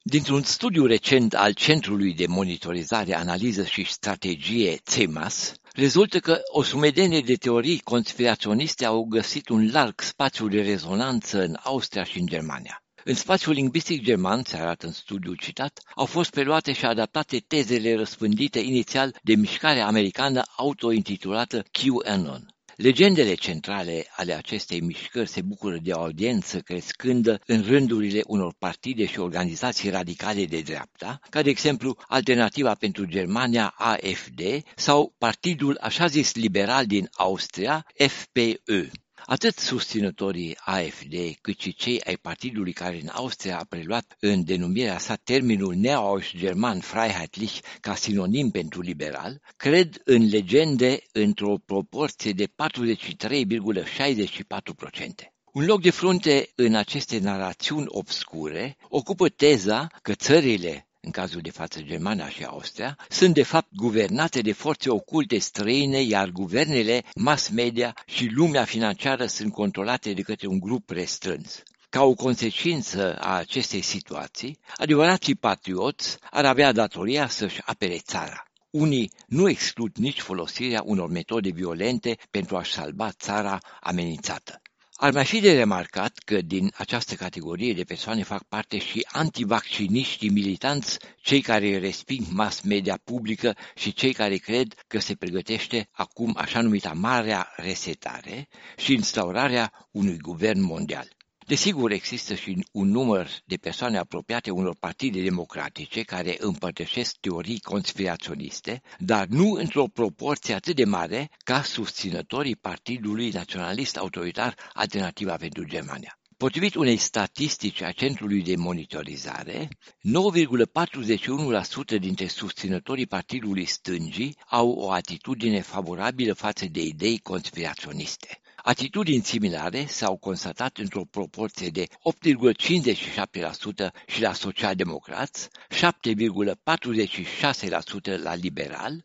Dintr-un studiu recent al Centrului de Monitorizare, Analiză și Strategie CEMAS, rezultă că o sumedenie de teorii conspiraționiste au găsit un larg spațiu de rezonanță în Austria și în Germania. În spațiul lingvistic german, se arată în studiul citat, au fost preluate și adaptate tezele răspândite inițial de mișcarea americană auto-intitulată QAnon. Legendele centrale ale acestei mișcări se bucură de o audiență crescândă în rândurile unor partide și organizații radicale de dreapta, ca de exemplu Alternativa pentru Germania AfD sau partidul așa zis liberal din Austria FPÖ. Atât susținătorii AfD, cât și cei ai partidului care în Austria a preluat în denumirea sa termenul neo-german Freiheitlich ca sinonim pentru liberal, cred în legende într-o proporție de 43,64%. Un loc de frunte în aceste narațiuni obscure ocupă teza că țările, în cazul de față Germania și Austria, sunt de fapt guvernate de forțe oculte străine, iar guvernele, mass media și lumea financiară sunt controlate de către un grup restrâns. Ca o consecință a acestei situații, adevărații patrioți ar avea datoria să-și apere țara. Unii nu exclud nici folosirea unor metode violente pentru a-și salva țara amenințată. Ar mai fi de remarcat că din această categorie de persoane fac parte și antivacciniștii militanți, cei care resping mass media publică și cei care cred că se pregătește acum așa numita marea resetare și instaurarea unui guvern mondial. Desigur, există și un număr de persoane apropiate unor partide democratice care împărtășesc teorii conspiraționiste, dar nu într-o proporție atât de mare ca susținătorii Partidului Naționalist Autoritar Alternativa pentru Germania. Potrivit unei statistici a Centrului de Monitorizare, 9,41% dintre susținătorii Partidului Stângii au o atitudine favorabilă față de idei conspiraționiste. Atitudini similare s-au constatat într-o proporție de 8,57% și la socialdemocrați, 7,46% la liberal,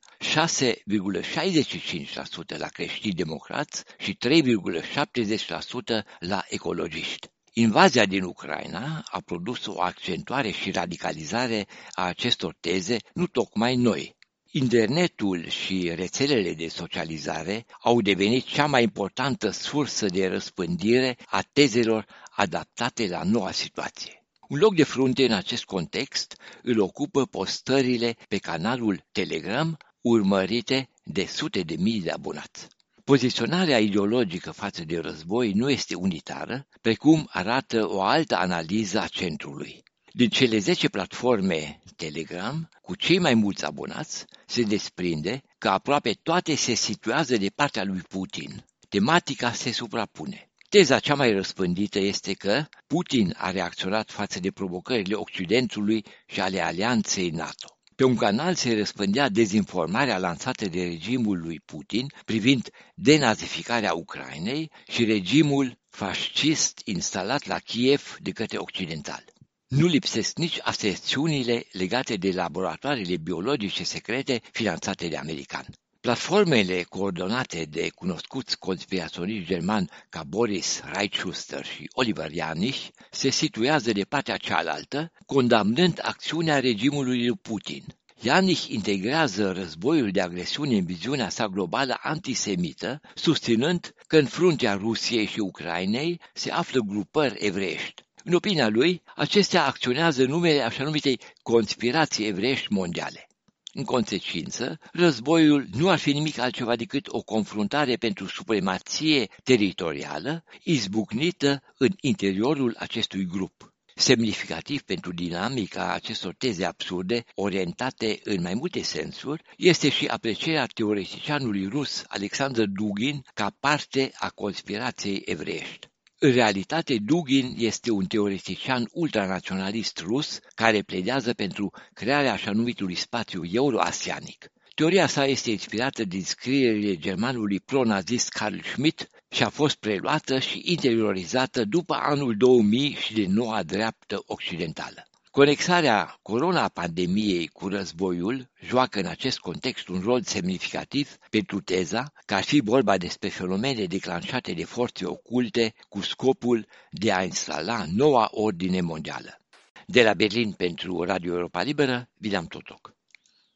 6,65% la creștini-democrați și 3,70% la ecologiști. Invazia din Ucraina a produs o accentuare și radicalizare a acestor teze, nu tocmai noi. Internetul și rețelele de socializare au devenit cea mai importantă sursă de răspândire a tezelor adaptate la noua situație. Un loc de frunte în acest context îl ocupă postările pe canalul Telegram, urmărite de sute de mii de abonați. Poziționarea ideologică față de război nu este unitară, precum arată o altă analiză a centrului. Din cele 10 platforme Telegram, cu cei mai mulți abonați, se desprinde că aproape toate se situează de partea lui Putin. Tematica se suprapune. Teza cea mai răspândită este că Putin a reacționat față de provocările Occidentului și ale alianței NATO. Pe un canal se răspândea dezinformarea lansată de regimul lui Putin privind denazificarea Ucrainei și regimul fascist instalat la Kiev de către occidentali. Nu lipsesc nici aserțiunile legate de laboratoarele biologice secrete finanțate de americani. Platformele coordonate de cunoscuți conspiraționiști germani ca Boris Reitschuster și Oliver Janich se situează de partea cealaltă, condamnând acțiunea regimului lui Putin. Janich integrează războiul de agresiune în viziunea sa globală antisemită, susținând că în fruntea Rusiei și Ucrainei se află grupări evreiești. În opinia lui, acestea acționează în numele așa numitei conspirații evreiești mondiale. În consecință, războiul nu ar fi nimic altceva decât o confruntare pentru supremație teritorială izbucnită în interiorul acestui grup. Semnificativ pentru dinamica acestor teze absurde, orientate în mai multe sensuri, este și aprecierea teoreticianului rus Alexander Dugin ca parte a conspirației evreiești. În realitate, Dugin este un teoretician ultranaționalist rus care pledează pentru crearea așa numitului spațiu euroasianic. Teoria sa este inspirată din scrierile germanului pro-nazist Carl Schmitt și a fost preluată și interiorizată după anul 2000 și de noua dreaptă occidentală. Conexarea corona-pandemiei cu războiul joacă în acest context un rol semnificativ pentru teza că ar fi vorba despre fenomene declanșate de forțe oculte cu scopul de a instala noua ordine mondială. De la Berlin pentru Radio Europa Liberă, William Toto.